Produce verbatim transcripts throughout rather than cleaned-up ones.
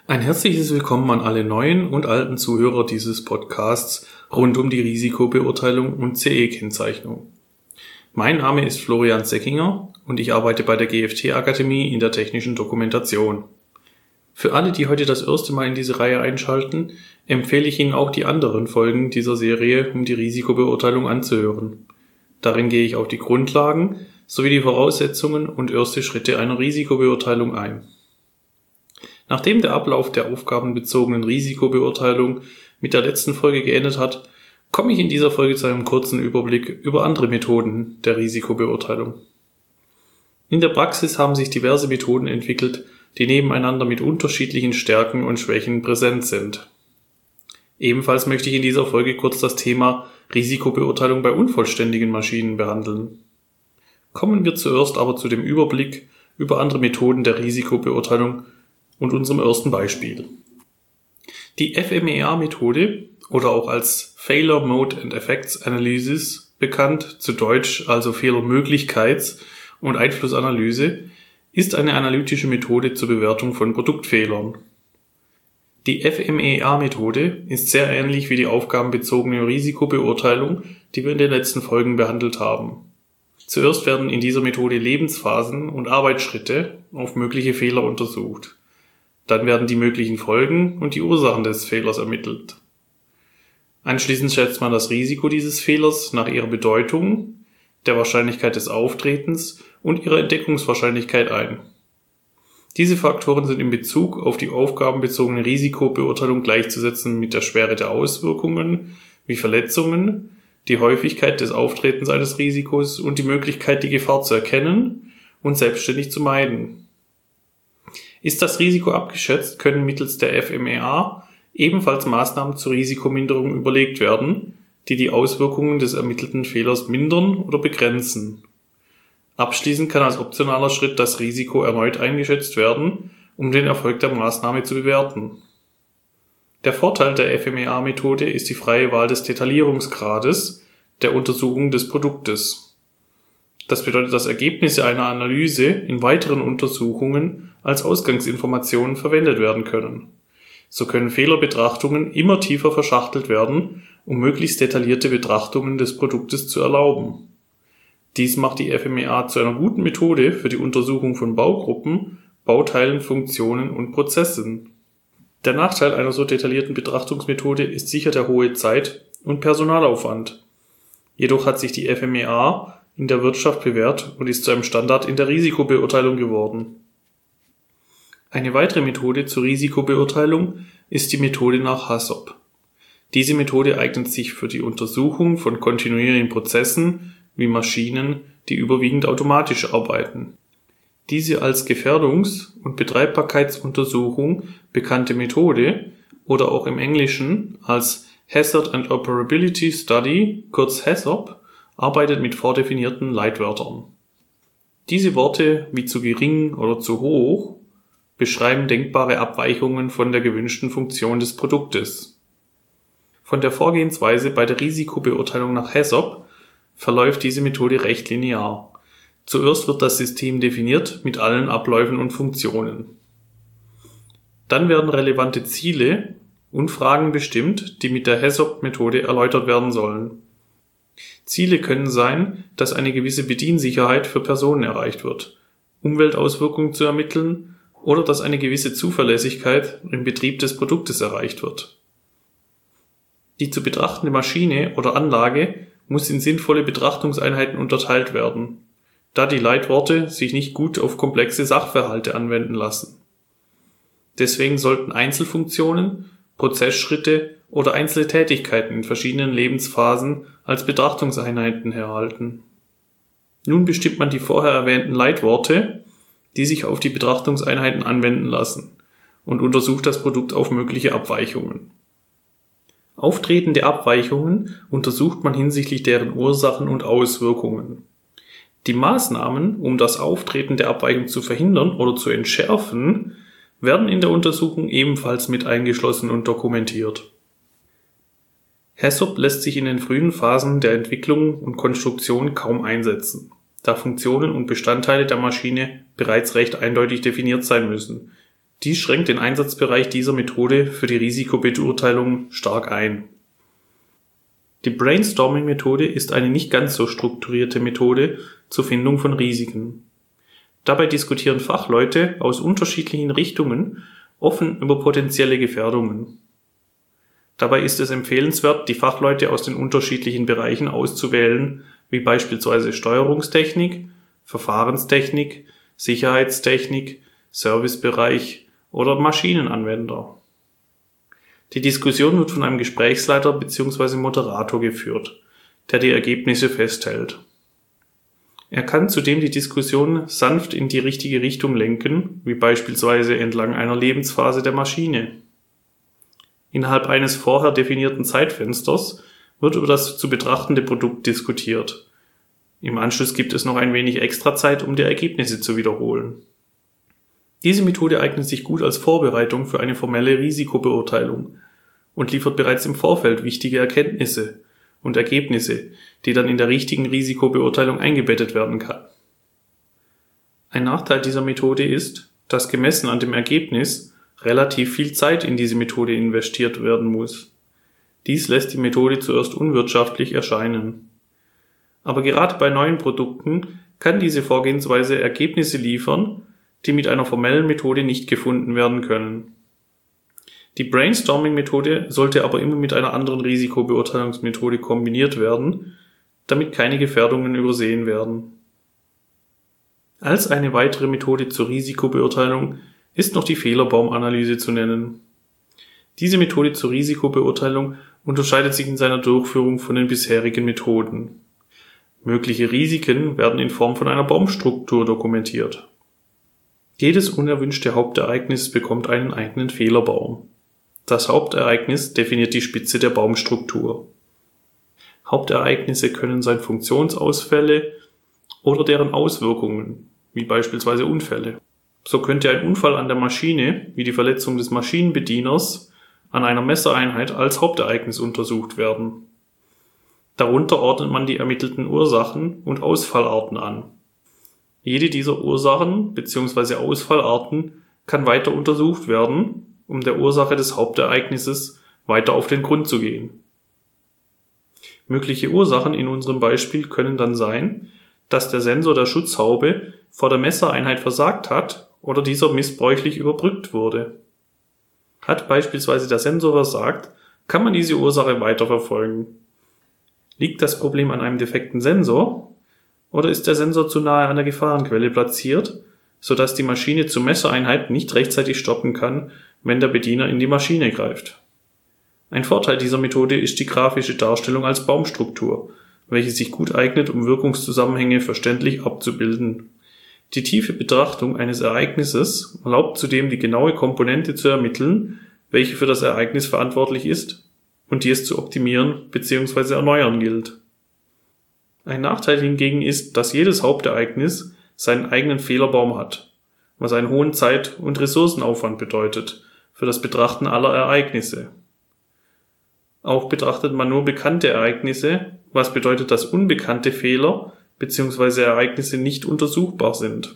Ein herzliches Willkommen an alle neuen und alten Zuhörer dieses Podcasts rund um die Risikobeurteilung und C E-Kennzeichnung. Mein Name ist Florian Seckinger und ich arbeite bei der G F T-Akademie in der technischen Dokumentation. Für alle, die heute das erste Mal in diese Reihe einschalten, empfehle ich Ihnen auch die anderen Folgen dieser Serie um die Risikobeurteilung anzuhören. Darin gehe ich auf die Grundlagen sowie die Voraussetzungen und erste Schritte einer Risikobeurteilung ein. Nachdem der Ablauf der aufgabenbezogenen Risikobeurteilung mit der letzten Folge geendet hat, komme ich in dieser Folge zu einem kurzen Überblick über andere Methoden der Risikobeurteilung. In der Praxis haben sich diverse Methoden entwickelt, die nebeneinander mit unterschiedlichen Stärken und Schwächen präsent sind. Ebenfalls möchte ich in dieser Folge kurz das Thema Risikobeurteilung bei unvollständigen Maschinen behandeln. Kommen wir zuerst aber zu dem Überblick über andere Methoden der Risikobeurteilung und unserem ersten Beispiel. Die F M E A-Methode, oder auch als Failure Mode and Effects Analysis bekannt, zu Deutsch also Fehlermöglichkeits- und Einflussanalyse, ist eine analytische Methode zur Bewertung von Produktfehlern. Die F M E A-Methode ist sehr ähnlich wie die aufgabenbezogene Risikobeurteilung, die wir in den letzten Folgen behandelt haben. Zuerst werden in dieser Methode Lebensphasen und Arbeitsschritte auf mögliche Fehler untersucht. Dann werden die möglichen Folgen und die Ursachen des Fehlers ermittelt. Anschließend schätzt man das Risiko dieses Fehlers nach ihrer Bedeutung, der Wahrscheinlichkeit des Auftretens und ihrer Entdeckungswahrscheinlichkeit ein. Diese Faktoren sind in Bezug auf die aufgabenbezogene Risikobeurteilung gleichzusetzen mit der Schwere der Auswirkungen, wie Verletzungen, die Häufigkeit des Auftretens eines Risikos und die Möglichkeit, die Gefahr zu erkennen und selbstständig zu meiden. Ist das Risiko abgeschätzt, können mittels der F M E A ebenfalls Maßnahmen zur Risikominderung überlegt werden, die die Auswirkungen des ermittelten Fehlers mindern oder begrenzen. Abschließend kann als optionaler Schritt das Risiko erneut eingeschätzt werden, um den Erfolg der Maßnahme zu bewerten. Der Vorteil der F M E A-Methode ist die freie Wahl des Detaillierungsgrades der Untersuchung des Produktes. Das bedeutet, dass Ergebnisse einer Analyse in weiteren Untersuchungen als Ausgangsinformationen verwendet werden können. So können Fehlerbetrachtungen immer tiefer verschachtelt werden, um möglichst detaillierte Betrachtungen des Produktes zu erlauben. Dies macht die F M E A zu einer guten Methode für die Untersuchung von Baugruppen, Bauteilen, Funktionen und Prozessen. Der Nachteil einer so detaillierten Betrachtungsmethode ist sicher der hohe Zeit- und Personalaufwand. Jedoch hat sich die F M E A in der Wirtschaft bewährt und ist zu einem Standard in der Risikobeurteilung geworden. Eine weitere Methode zur Risikobeurteilung ist die Methode nach HACCP. Diese Methode eignet sich für die Untersuchung von kontinuierlichen Prozessen wie Maschinen, die überwiegend automatisch arbeiten. Diese als Gefährdungs- und Betreibbarkeitsuntersuchung bekannte Methode oder auch im Englischen als Hazard and Operability Study, kurz HACCP, arbeitet mit vordefinierten Leitwörtern. Diese Worte wie zu gering oder zu hoch beschreiben denkbare Abweichungen von der gewünschten Funktion des Produktes. Von der Vorgehensweise bei der Risikobeurteilung nach HACCP verläuft diese Methode recht linear. Zuerst wird das System definiert mit allen Abläufen und Funktionen. Dann werden relevante Ziele und Fragen bestimmt, die mit der HACCP-Methode erläutert werden sollen. Ziele können sein, dass eine gewisse Bediensicherheit für Personen erreicht wird, Umweltauswirkungen zu ermitteln oder dass eine gewisse Zuverlässigkeit im Betrieb des Produktes erreicht wird. Die zu betrachtende Maschine oder Anlage muss in sinnvolle Betrachtungseinheiten unterteilt werden, da die Leitworte sich nicht gut auf komplexe Sachverhalte anwenden lassen. Deswegen sollten Einzelfunktionen, Prozessschritte oder einzelne Tätigkeiten in verschiedenen Lebensphasen als Betrachtungseinheiten herhalten. Nun bestimmt man die vorher erwähnten Leitworte, die sich auf die Betrachtungseinheiten anwenden lassen, und untersucht das Produkt auf mögliche Abweichungen. Auftretende Abweichungen untersucht man hinsichtlich deren Ursachen und Auswirkungen. Die Maßnahmen, um das Auftreten der Abweichung zu verhindern oder zu entschärfen, werden in der Untersuchung ebenfalls mit eingeschlossen und dokumentiert. HACCP lässt sich in den frühen Phasen der Entwicklung und Konstruktion kaum einsetzen, da Funktionen und Bestandteile der Maschine bereits recht eindeutig definiert sein müssen, Dies schränkt den Einsatzbereich dieser Methode für die Risikobeurteilung stark ein. Die Brainstorming-Methode ist eine nicht ganz so strukturierte Methode zur Findung von Risiken. Dabei diskutieren Fachleute aus unterschiedlichen Richtungen offen über potenzielle Gefährdungen. Dabei ist es empfehlenswert, die Fachleute aus den unterschiedlichen Bereichen auszuwählen, wie beispielsweise Steuerungstechnik, Verfahrenstechnik, Sicherheitstechnik, Servicebereich oder Maschinenanwender. Die Diskussion wird von einem Gesprächsleiter bzw. Moderator geführt, der die Ergebnisse festhält. Er kann zudem die Diskussion sanft in die richtige Richtung lenken, wie beispielsweise entlang einer Lebensphase der Maschine. Innerhalb eines vorher definierten Zeitfensters wird über das zu betrachtende Produkt diskutiert. Im Anschluss gibt es noch ein wenig extra Zeit, um die Ergebnisse zu wiederholen. Diese Methode eignet sich gut als Vorbereitung für eine formelle Risikobeurteilung und liefert bereits im Vorfeld wichtige Erkenntnisse und Ergebnisse, die dann in der richtigen Risikobeurteilung eingebettet werden kann. Ein Nachteil dieser Methode ist, dass gemessen an dem Ergebnis relativ viel Zeit in diese Methode investiert werden muss. Dies lässt die Methode zuerst unwirtschaftlich erscheinen. Aber gerade bei neuen Produkten kann diese Vorgehensweise Ergebnisse liefern, die mit einer formellen Methode nicht gefunden werden können. Die Brainstorming-Methode sollte aber immer mit einer anderen Risikobeurteilungsmethode kombiniert werden, damit keine Gefährdungen übersehen werden. Als eine weitere Methode zur Risikobeurteilung ist noch die Fehlerbaumanalyse zu nennen. Diese Methode zur Risikobeurteilung unterscheidet sich in seiner Durchführung von den bisherigen Methoden. Mögliche Risiken werden in Form von einer Baumstruktur dokumentiert. Jedes unerwünschte Hauptereignis bekommt einen eigenen Fehlerbaum. Das Hauptereignis definiert die Spitze der Baumstruktur. Hauptereignisse können sein Funktionsausfälle oder deren Auswirkungen, wie beispielsweise Unfälle. So könnte ein Unfall an der Maschine, wie die Verletzung des Maschinenbedieners, an einer Messereinheit als Hauptereignis untersucht werden. Darunter ordnet man die ermittelten Ursachen und Ausfallarten an. Jede dieser Ursachen bzw. Ausfallarten kann weiter untersucht werden, um der Ursache des Hauptereignisses weiter auf den Grund zu gehen. Mögliche Ursachen in unserem Beispiel können dann sein, dass der Sensor der Schutzhaube vor der Messereinheit versagt hat oder dieser missbräuchlich überbrückt wurde. Hat beispielsweise der Sensor versagt, kann man diese Ursache weiterverfolgen. Liegt das Problem an einem defekten Sensor oder ist der Sensor zu nahe an der Gefahrenquelle platziert, sodass die Maschine zur Messereinheit nicht rechtzeitig stoppen kann, wenn der Bediener in die Maschine greift? Ein Vorteil dieser Methode ist die grafische Darstellung als Baumstruktur, welche sich gut eignet, um Wirkungszusammenhänge verständlich abzubilden. Die tiefe Betrachtung eines Ereignisses erlaubt zudem, die genaue Komponente zu ermitteln, welche für das Ereignis verantwortlich ist und die es zu optimieren bzw. erneuern gilt. Ein Nachteil hingegen ist, dass jedes Hauptereignis seinen eigenen Fehlerbaum hat, was einen hohen Zeit- und Ressourcenaufwand bedeutet für das Betrachten aller Ereignisse. Auch betrachtet man nur bekannte Ereignisse, was bedeutet, dass unbekannte Fehler bzw. Ereignisse nicht untersuchbar sind.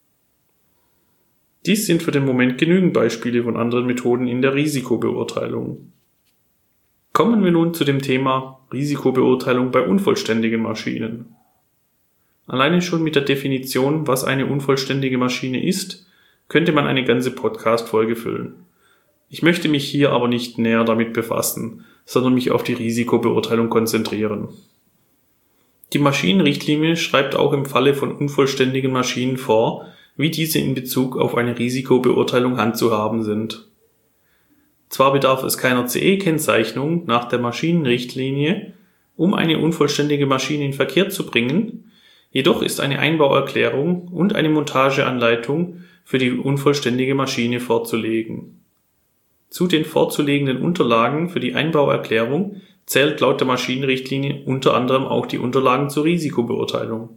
Dies sind für den Moment genügend Beispiele von anderen Methoden in der Risikobeurteilung. Kommen wir nun zu dem Thema Risikobeurteilung bei unvollständigen Maschinen. Alleine schon mit der Definition, was eine unvollständige Maschine ist, könnte man eine ganze Podcast-Folge füllen. Ich möchte mich hier aber nicht näher damit befassen, sondern mich auf die Risikobeurteilung konzentrieren. Die Maschinenrichtlinie schreibt auch im Falle von unvollständigen Maschinen vor, wie diese in Bezug auf eine Risikobeurteilung handzuhaben sind. Zwar bedarf es keiner C E-Kennzeichnung nach der Maschinenrichtlinie, um eine unvollständige Maschine in Verkehr zu bringen, jedoch ist eine Einbauerklärung und eine Montageanleitung für die unvollständige Maschine vorzulegen. Zu den vorzulegenden Unterlagen für die Einbauerklärung zählt laut der Maschinenrichtlinie unter anderem auch die Unterlagen zur Risikobeurteilung.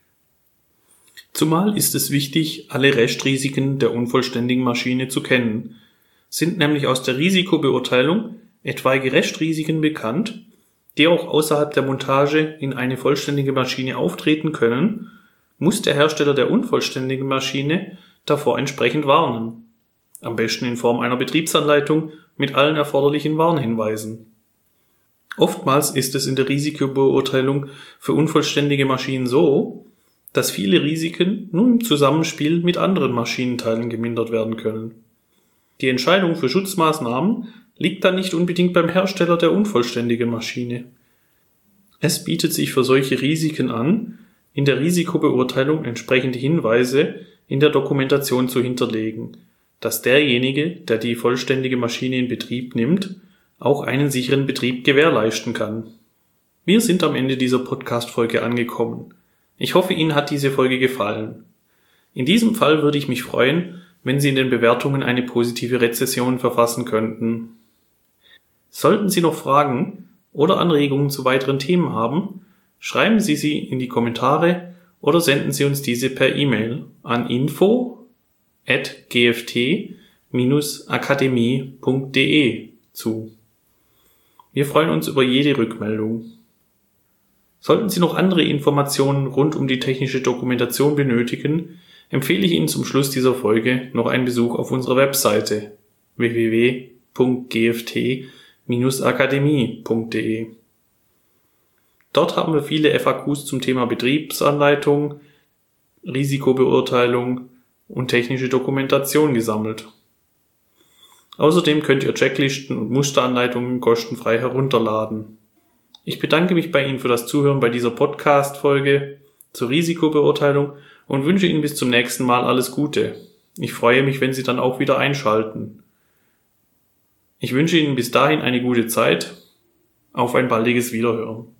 Zumal ist es wichtig, alle Restrisiken der unvollständigen Maschine zu kennen. Sind nämlich aus der Risikobeurteilung etwaige Restrisiken bekannt, die auch außerhalb der Montage in eine vollständige Maschine auftreten können, muss der Hersteller der unvollständigen Maschine davor entsprechend warnen. Am besten in Form einer Betriebsanleitung mit allen erforderlichen Warnhinweisen. Oftmals ist es in der Risikobeurteilung für unvollständige Maschinen so, dass viele Risiken nun im Zusammenspiel mit anderen Maschinenteilen gemindert werden können. Die Entscheidung für Schutzmaßnahmen liegt dann nicht unbedingt beim Hersteller der unvollständigen Maschine. Es bietet sich für solche Risiken an, in der Risikobeurteilung entsprechende Hinweise in der Dokumentation zu hinterlegen, dass derjenige, der die vollständige Maschine in Betrieb nimmt, auch einen sicheren Betrieb gewährleisten kann. Wir sind am Ende dieser Podcast-Folge angekommen. Ich hoffe, Ihnen hat diese Folge gefallen. In diesem Fall würde ich mich freuen, wenn Sie in den Bewertungen eine positive Rezension verfassen könnten. Sollten Sie noch Fragen oder Anregungen zu weiteren Themen haben, schreiben Sie sie in die Kommentare oder senden Sie uns diese per E-Mail an info at g f t Bindestrich akademie punkt d e zu. Wir freuen uns über jede Rückmeldung. Sollten Sie noch andere Informationen rund um die technische Dokumentation benötigen, empfehle ich Ihnen zum Schluss dieser Folge noch einen Besuch auf unserer Webseite w w w punkt g f t Bindestrich akademie punkt d e. Dort haben wir viele F A Qs zum Thema Betriebsanleitung, Risikobeurteilung und technische Dokumentation gesammelt. Außerdem könnt ihr Checklisten und Musteranleitungen kostenfrei herunterladen. Ich bedanke mich bei Ihnen für das Zuhören bei dieser Podcast-Folge zur Risikobeurteilung und wünsche Ihnen bis zum nächsten Mal alles Gute. Ich freue mich, wenn Sie dann auch wieder einschalten. Ich wünsche Ihnen bis dahin eine gute Zeit. Auf ein baldiges Wiederhören.